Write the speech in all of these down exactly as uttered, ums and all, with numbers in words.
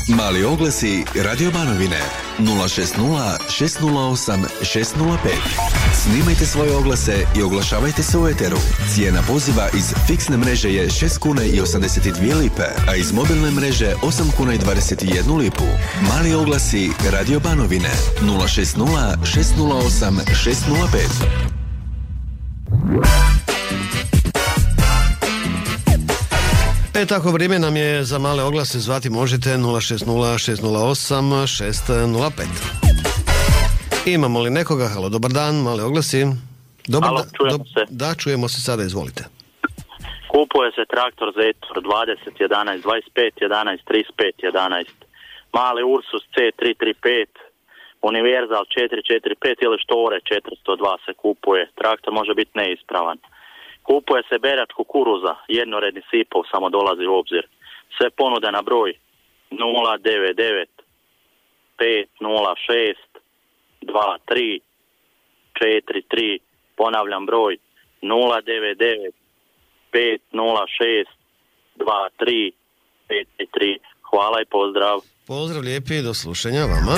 Mali oglasi Radio Banovine nula šest nula šest nula osam šest nula pet. Snimajte svoje oglase i oglašavajte se u eteru. Cijena poziva iz fiksne mreže je šest kuna i osamdeset dvije lipe, a iz mobilne mreže osam kuna i dvadeset jednu lipu. Mali oglasi Radio Banovine nula šest nula šest nula osam šest nula pet. E tako, vrijeme nam je za male oglase. Zvati možete nula šest nula šest nula osam šest nula pet. Imamo li nekoga? Halo, dobar dan, male oglasi. Dobar Halo, da, čujemo do, se. Da, čujemo se sada, izvolite. Kupuje se traktor Zetor dvadeset jedanaest dvadeset pet jedanaest trideset pet jedanaest. Mali Ursus C tri tri pet, Univerzal četiri četiri pet ili Štore četiristo dva se kupuje. Traktor može biti neispravan. Kupuje se berač kukuruza, jednoredni sipov, samo dolazi u obzir. Sve ponude na broj nula devet devet pet nula šest dva tri četiri tri. Ponavljam broj nula devet devet pet nula šest dva tri četiri tri. Hvala i pozdrav. Pozdrav lijepi i do slušanja vama.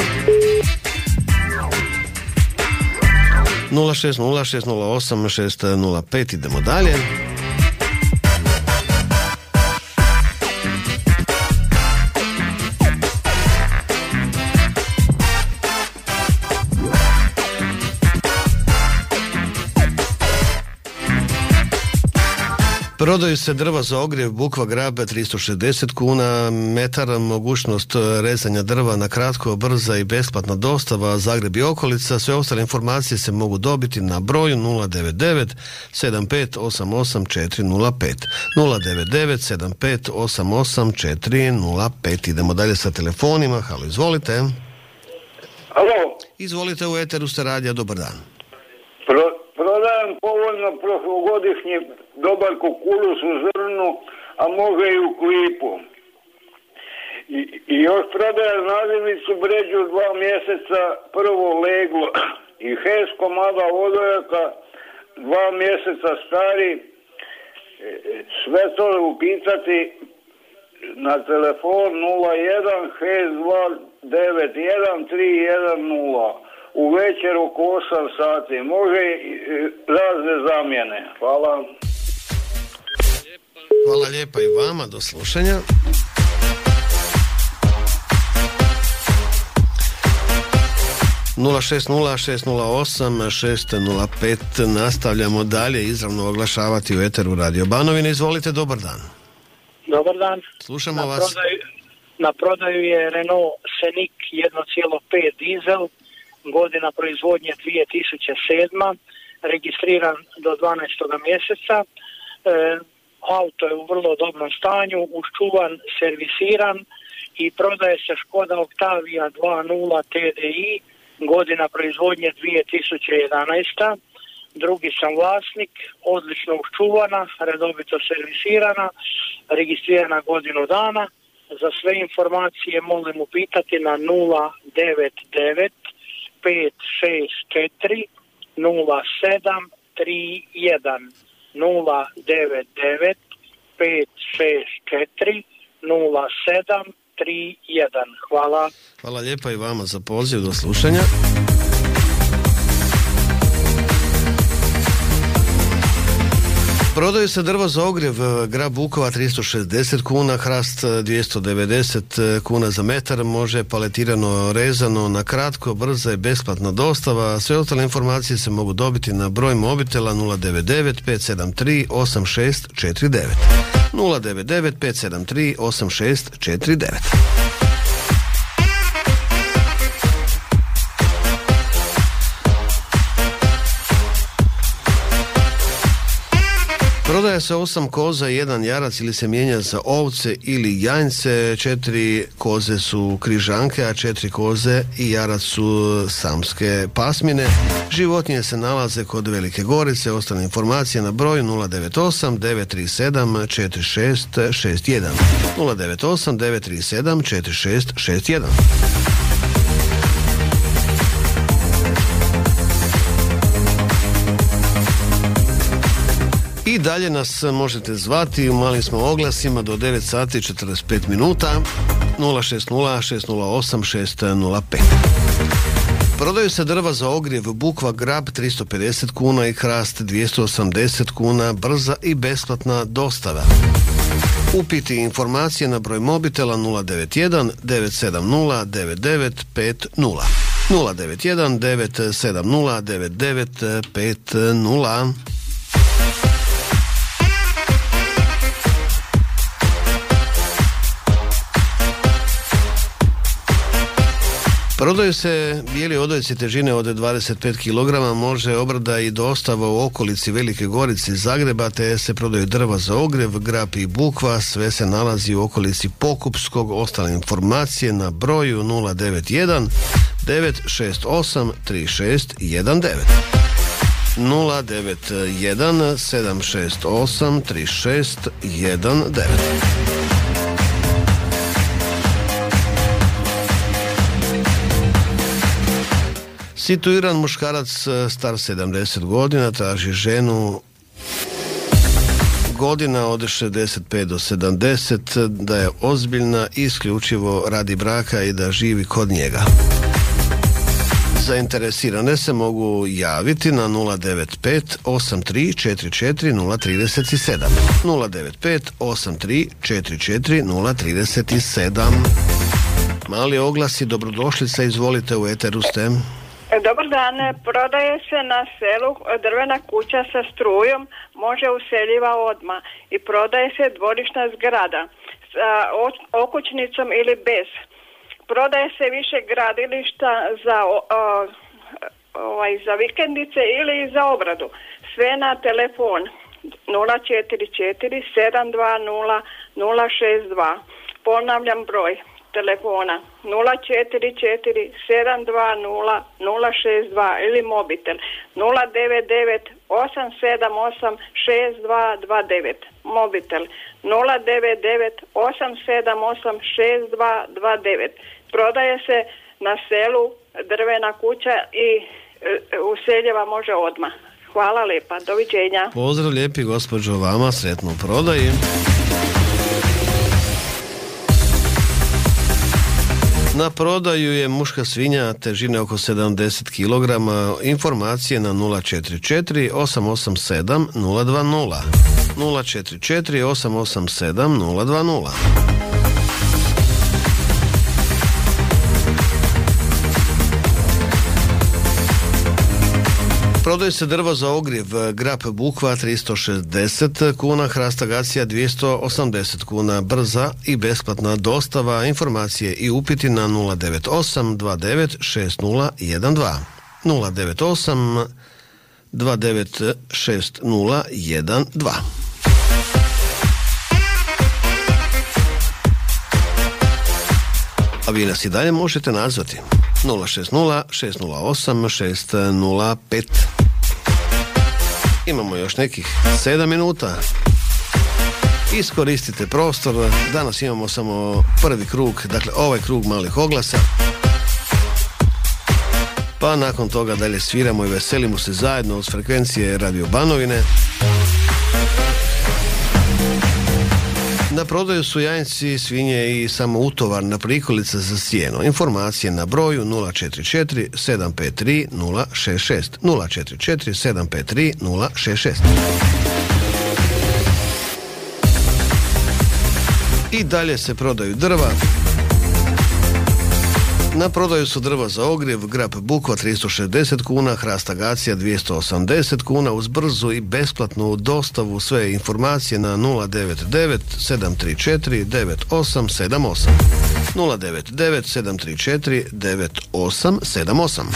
nula šest nula šest nula osam šest nula pet. Idemo dalje. Prodaju se drva za ogrjev Bukva Grabe tristo šezdeset kuna metar, mogućnost rezanja drva na kratko, brza i besplatna dostava Zagreb i okolica. Sve ostale informacije se mogu dobiti na broju nula devet devet sedam pet osam osam četiri nula pet nula devet devet sedam pet osam osam četiri nula pet. Idemo dalje sa telefonima. Halo, izvolite. Halo. Izvolite, u eteru ste radija, dobar dan. Pro, prodajem povoljno prošlogodišnji dobar kukuruz u zrnu, a može i u klipu. I, i još prodajem nazivnicu bređu dva mjeseca, prvo leglo i hes komada odojaka, dva mjeseca stari. Sve to upitati na telefon nula jedan hes dva devet jedan tri jedan nula. U večer oko osam sati. Može i razne zamjene. Hvala. Hvala lijepa i vama, do slušanja. nula šest nula šest nula osam šest nula pet. Nastavljamo dalje izravno oglašavati u eteru Radio Banovine. Izvolite, dobar dan. Dobar dan. Slušamo na vas. Prodaju, na prodaju je Renault Scenic jedan zarez pet dizel, godina proizvodnje dvije tisuće sedma, registriran do dvanaestog mjeseca. E, auto je u vrlo dobrom stanju, uščuvan, servisiran i prodaje se Škoda Octavia dva nula T D I, godina proizvodnje dvije tisuće jedanaesta. Drugi sam vlasnik, odlično uščuvana, redovito servisirana, registrirana godinu dana. Za sve informacije molim upitati na nula devet devet pet šest četiri nula sedam tri jedan nula devet devet pet šest četiri nula sedam tri jedan. Hvala. Hvala lijepa i vama za poziv, do slušanja. Prodaju se drvo za ogrjev Grab Bukova tristo šezdeset kuna, hrast dvjesto devedeset kuna za metar, može paletirano rezano na kratko, brza i besplatna dostava. Sve ostale informacije se mogu dobiti na broj mobitela nula devet devet pet sedam tri osam šest četiri devet nula devet devet pet sedam tri osam šest četiri devet. Prodaje se osam koza i jedan jarac ili se mijenja za ovce ili janjce. Četiri koze su križanke, a četiri koze i jarac su samske pasmine. Životinje se nalaze kod Velike Gorice. Ostale informacije na broju nula devet osam devet tri sedam četiri šest šest jedan nula devet osam devet tri sedam četiri šest šest jedan. dalje nas možete zvati, u malim smo oglasima do devet sati i četrdeset pet minuta. Nula šest nula šest nula osam šest nula pet. Prodaju se drva za ogrjev bukva grab tristo pedeset kuna i hrast dvjesto osamdeset kuna, brza i besplatna dostava. Upiti i informacije na broj mobitela nula devet jedan devet sedam nula devet devet pet nula. nula devet jedan devet sedam nula devet devet pet nula. Prodaju se bijeli odojci težine od dvadeset pet kilograma, može obrada i dostava u okolici Velike Gorice i Zagreba, te se prodaju drva za ogrjev, grap i bukva, sve se nalazi u okolici Pokupskog. Ostale informacije na broju nula devet jedan devet šest osam tri šest jedan devet. nula devet jedan sedam šest osam tri šest jedan devet. Situiran muškarac star sedamdeset godina traži ženu godina od šezdeset pet do sedamdeset, da je ozbiljna i isključivo radi braka i da živi kod njega. Zainteresirane se mogu javiti na nula devet pet osam tri četiri četiri nula tri sedam. nula devet pet osam tri četiri četiri nula tri sedam. Mali oglasi, dobrodošlica, izvolite, u eteru ste. Dobar dan, prodaje se na selu drvena kuća sa strujom, može useljiva odmah, i prodaje se dvorišna zgrada sa okućnicom ili bez. Prodaje se više gradilišta za, o, o, ovaj, za vikendice ili za obradu. Sve na telefon nula četiri četiri sedam dva nula nula šest dva. Ponavljam broj telefona nula četiri četiri sedam dva nula nula šest dva ili mobitel nula devet devet osam sedam osam šest dva dva devet. Mobitel nula devet devet osam sedam osam šest dva dva devet. Prodaje se na selu drvena kuća i e, useljeva može odmah. Hvala lijepa, doviđenja. Pozdrav lijepi, gospođo, vama, sretno u prodaji. Na prodaju je muška svinja težine oko sedamdeset kilograma. Informacije na nula četiri četiri osam osam sedam nula dva nula. nula četiri četiri osam osam sedam nula dva nula. Prodaju se drva za ogrjev grap bukva tristo šezdeset kuna, hrast agacija dvjesto osamdeset kuna, brza i besplatna dostava. Informacije i upiti na nula devet osam dva devet šest nula jedan dva. nula devet osam dva devet šest nula jedan dva. A vi nas i dalje možete nazvati nula šest nula šest nula osam šest nula pet. Imamo još nekih sedam minuta. Iskoristite prostor. Danas imamo samo prvi krug, dakle ovaj krug malih oglasa. Pa nakon toga dalje sviramo i veselimo se zajedno uz frekvencije Radio Banovine. Na prodaju su janjci, svinje i samo utovarna prikolica za sjeno. Informacije na broju nula četiri četiri sedam pet tri nula šest šest. nula četiri četiri sedam pet tri nula šest šest. I dalje se prodaju drva. Na prodaju su drva za ogrjev, grap bukva tristo šezdeset kuna, hrast agacija dvjesto osamdeset kuna, uz brzu i besplatnu dostavu. Sve informacije na nula devet devet sedam tri četiri devet osam sedam osam. nula devet devet sedam tri četiri devet osam sedam osam.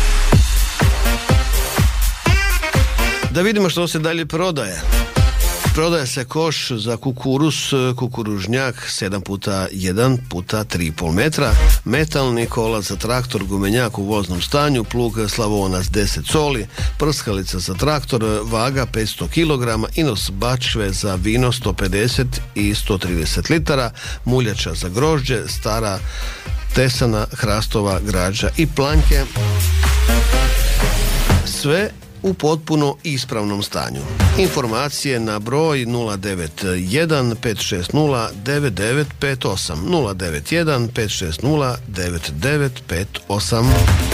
Da vidimo što se dalje prodaje. Prodaje se koš za kukuruz, kukuružnjak sedam puta jedan puta tri i pol metra, metalni kolac za traktor, gumenjak u voznom stanju, plug Slavonac deset soli, prskalica za traktor, vaga petsto kilograma i nos bačve za vino sto pedeset i sto trideset litara, muljača za grožđe, stara tesana, hrastova, građa i planke. Sve u potpuno ispravnom stanju. Informacije na broj nula devet jedan pet šest nula devet devet pet osam nula devet jedan pet šest nula devet devet pet osam.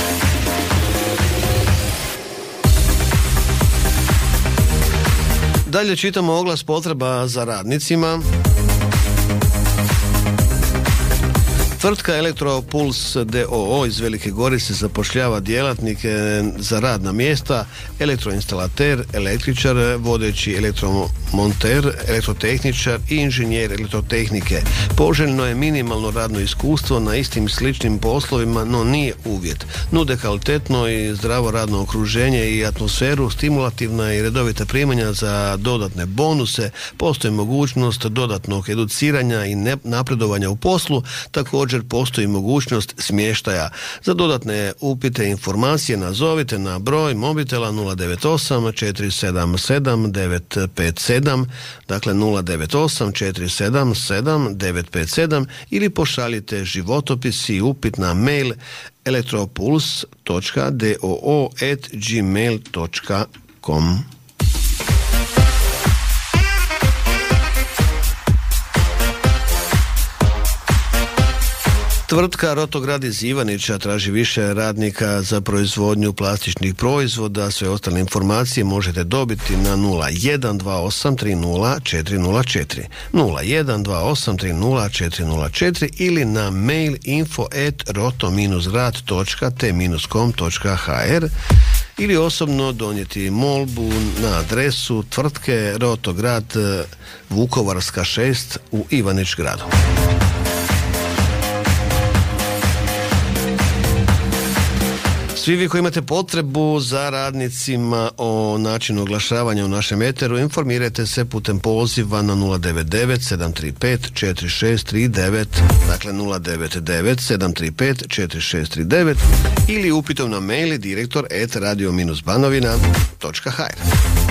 Dalje čitamo oglas potreba za radnicima. Tvrtka Elektropuls d o o iz Velike Gorice zapošljava djelatnike za radna mjesta, elektroinstalater, električar, vodeći elektromonter, elektrotehničar i inženjer elektrotehnike. Poželjno je minimalno radno iskustvo na istim sličnim poslovima, no nije uvjet. Nude kvalitetno i zdravo radno okruženje i atmosferu, stimulativna i redovita primanja za dodatne bonuse, postoji mogućnost dodatnog educiranja i napredovanja u poslu, također postoji mogućnost smještaja. Za dodatne upite i informacije nazovite na broj mobitela nula devet osam četiri sedam sedam devet pet sedam, dakle nula devet osam četiri sedam sedam devet pet sedam, ili pošaljite životopis i upit na mail elektropuls točka d o o at gmail točka com. Tvrtka Rotograd iz Ivanića traži više radnika za proizvodnju plastičnih proizvoda. Sve ostale informacije možete dobiti na nula jedan dva osam tri nula četiri nula četiri nula jedan dva osam tri nula četiri nula četiri ili na mail info at roto dash grad točka t dash com točka h r ili osobno donijeti molbu na adresu tvrtke Rotograd Vukovarska šest u Ivanić gradu. Svi vi koji imate potrebu za radnicima o načinu oglašavanja u našem eteru, informirajte se putem poziva na nula devet devet sedam tri pet četiri šest tri devet, dakle nula devet devet sedam tri pet četiri šest tri devet, ili upitom na mail direktor at radio banovina točka h r.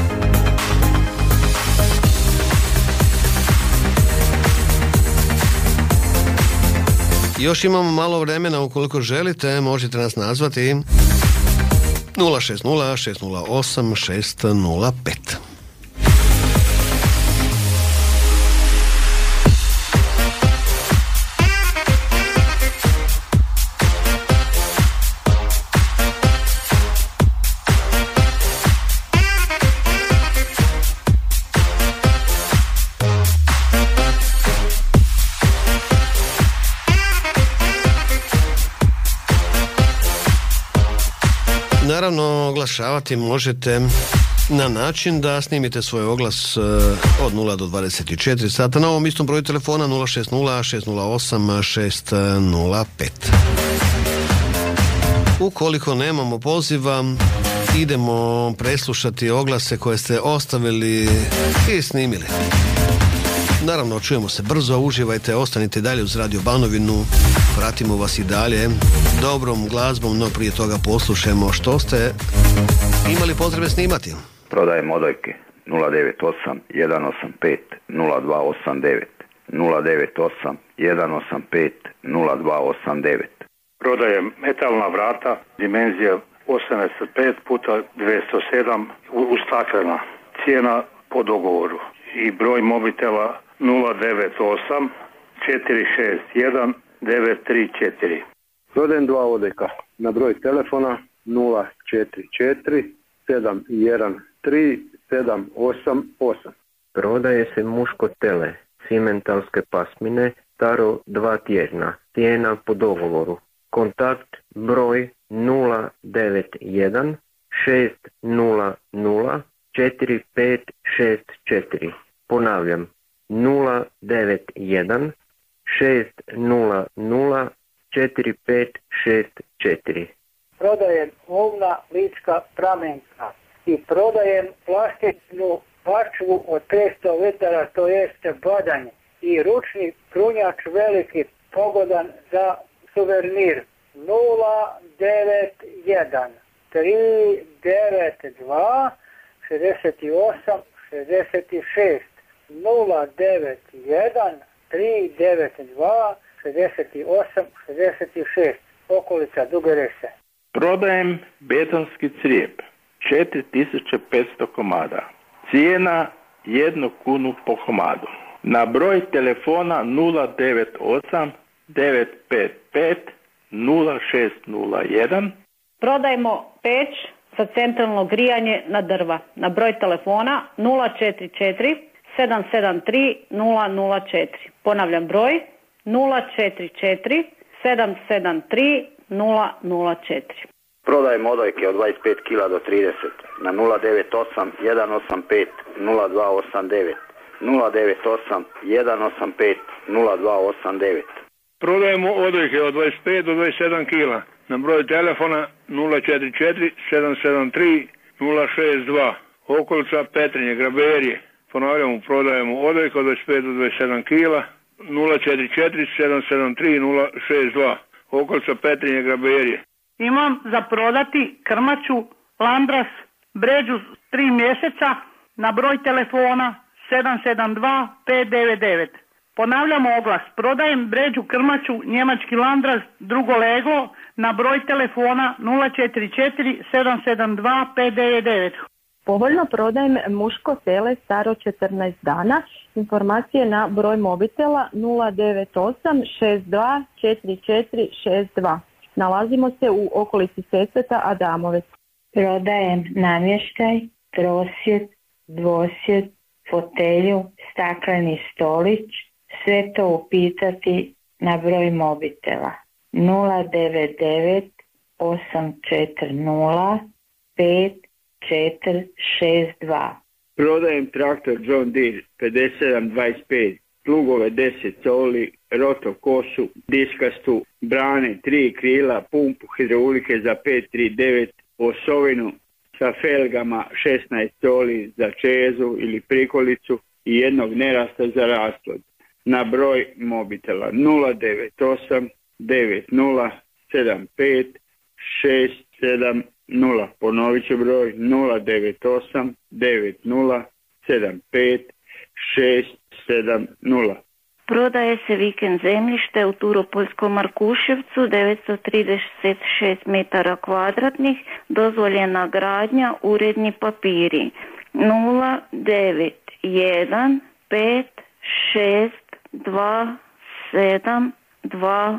Još imamo malo vremena, ukoliko želite možete nas nazvati nula šest nula šest nula osam šest nula pet. Naravno, oglašavati možete na način da snimite svoj oglas od nula do dvadeset četiri sata na ovom istom broju telefona nula šest nula šest nula osam šest nula pet. Ukoliko nemamo poziva, idemo preslušati oglase koje ste ostavili i snimili. Naravno, čujemo se brzo, uživajte, ostanite dalje uz Radio Banovinu, pratimo vas i dalje dobrom glazbom, no prije toga poslušajmo što ste imali potrebe snimati. Prodajem odojke nula devet osam jedan osam pet nula dva osam devet nula devet osam jedan osam pet nula dva osam devet. Prodajem metalna vrata, dimenzija osamdeset pet puta dvjesto sedam u staklena. Cijena po dogovoru i broj mobitela nula devet osam četiri šest jedan devet tri četiri. Prodajem dva odojka na broj telefona nula četiri četiri sedam jedan tri sedam osam osam. Prodaje se muško tele, simentalske pasmine, staro dva tjedna, cijena po dogovoru. Kontakt broj nula devet jedan šest nula nula četiri pet šest četiri. Ponavljam, nula devet jedan šest nula nula četiri pet šest četiri. Prodajem ovna lička pramenka i prodajem plastičnu bačvu od petsto badanje i ručni krunjač veliki pogodan za suvenir. Nula devet jedan tri devet dva šezdeset osam šezdeset šest. Nula devet jedan tri devet dva šezdeset osam šezdeset šest. Okolica Duge Rese. Prodajem betonski crijep, četiri tisuće petsto komada. Cijena jednu kunu po komadu. Na broj telefona nula devet osam devet pet pet nula šest nula jedan. Prodajemo peć za centralno grijanje na drva. Na broj telefona nula četiri četiri sedam sedam tri nula nula četiri. Ponavljam broj nula četiri četiri sedam sedam tri nula nula četiri. Prodajem odojke od dvadeset pet kila do trideset na nula devet osam jedan osam pet nula dva osam devet. nula devet osam jedan osam pet nula dva osam devet. Prodajemo odojke od dvadeset pet do dvadeset sedam kila na broj telefona nula četiri četiri sedam sedam tri nula šest dva. Okolica Petrinje, Graberije. Ponavljamo, prodajemo odojke od dvadeset pet do dvadeset sedam kila nula četiri četiri sedam sedam tri nula šest dva. Okolica Petrinje, Graberije. Imam za prodati krmaču Landras bređu tri mjeseca na broj telefona sedam sedam dva pet devet devet. Ponavljamo oglas, prodajem bređu krmaču njemački Landras drugo leglo na broj telefona nula četiri četiri sedam sedam dva pet devet devet. Povoljno prodajem muško tele staro četrnaest dana. Informacije na broj mobitela nula devet osam šest dva četiri četiri šest dva. Nalazimo se u okolici Sesveta, Adamovec. Prodajem namještaj, trosjed, dvosjed, fotelju, stakleni stolić, sve to upitati na broj mobitela nula devet devet osam četiri nula pet četiri šest dva. Prodajem traktor John Deere pedeset sedam dvadeset pet, plugove deset soli, roto kosu, diskastu, brane, tri krila, pumpu hidraulike za pet tri devet, osovinu sa felgama šesnaest soli za čezu ili prikolicu i jednog nerasta za rasplod. Na broj mobitela nula devet osam devet nula sedam pet šest sedam nula. Ponovit ću broj nula devet osam devet nula sedam pet šest sedam nula. Prodaje se vikend zemljište u Turopoljskom Markuševcu, devetsto trideset šest metara kvadratnih, dozvoljena gradnja, uredni papiri. nula devet jedan pet šest dva sedam dva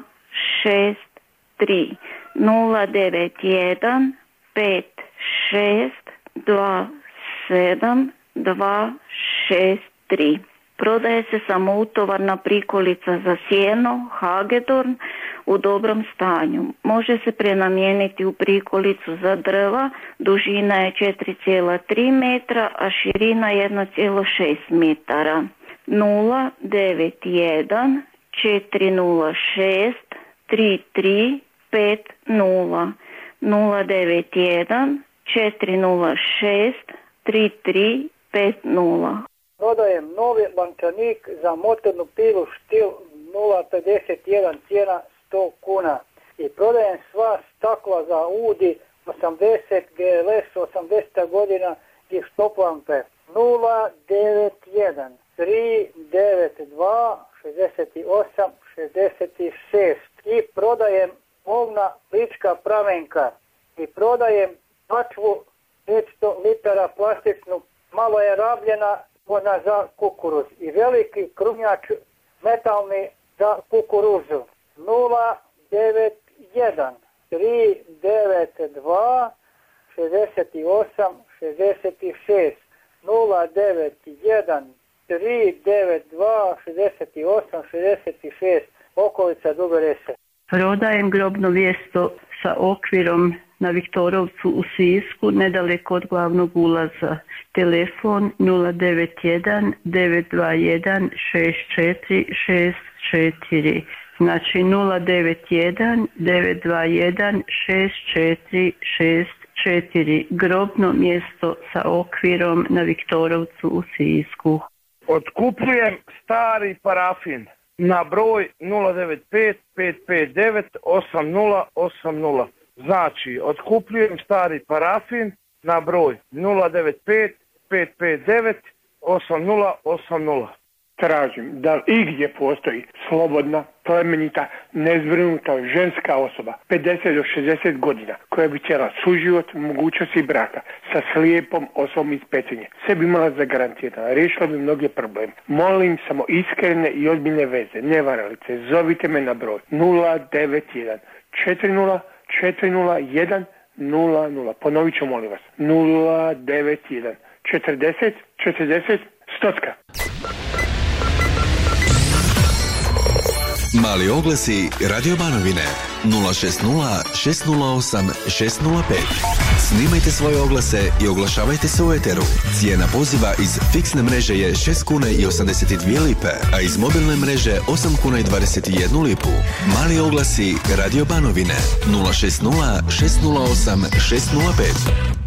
šest tri. nula devet jedan pet šest dva sedam dva šest tri. Prodaje se samoutovarna prikolica za sjeno, Hagedorn, u dobrom stanju. Može se prenamijeniti u prikolicu za drva, dužina je četiri zarez tri metra, a širina jedan zarez šest metara. nula devet jedan četiri nula šest tri tri pet nula. nula devet jedan četiri nula šest tri tri pet nula. Prodajem novi lančanik za motornu pilu Štil nula pedeset jedan, cijena sto kuna. I prodajem sva stakla za Audi osamdeset G L S osamdeset godina i štoplampe nula devet jedan tri devet dva šezdeset osam šezdeset šest. I prodajem ovna lička pravenka. I prodajem pačvu petsto litara plastičnu, malo je rabljena, ona za kukuruz i veliki krunjač metalni za kukuruzu nula devet jedan tri devet dva šezdeset osam šezdeset šest. nula devet jedan tri devet dva šezdeset osam šezdeset šest. Okolica Duge Rese. Prodajem grobno mjesto sa okvirom na Viktorovcu u Sisku, nedaleko od glavnog ulaza. Telefon nula devet jedan devet dva jedan šest četiri šest četiri. Znači nula devet jedan devet dva jedan šest četiri šest četiri. Grobno mjesto sa okvirom na Viktorovcu u Sisku. Otkupljujem stari parafin na broj nula devet pet pet pet devet osam nula osam nula. Znači, otkupljujem stari parafin na broj nula devet pet pet pet devet osam nula osam nula. Tražim da li igdje postoji slobodna, plemenita, nezbrinuta ženska osoba pedeset do šezdeset godina koja bi htjela suživot, mogućnosti braka sa slijepom osobom iz Petrinje. Sve bi imala zagarantirano, riješila bi mnoge probleme. Molim samo iskrene i ozbiljne veze, ne varalice, zovite me na broj nula devet jedan četiri nula četiri nula jedan nula nula. Ponovit ću, molim vas, nula devet jedan četrdeset četrdeset stotka. Mali oglasi Radio Banovine nula šest nula šest nula osam šest nula pet. Snimajte svoje oglase i oglašavajte se u eteru. Cijena poziva iz fiksne mreže je šest kuna i osamdeset dvije lipe, a iz mobilne mreže osam kuna i dvadeset jednu lipu. Mali oglasi Radio Banovine nula šest nula šest nula osam šest nula pet.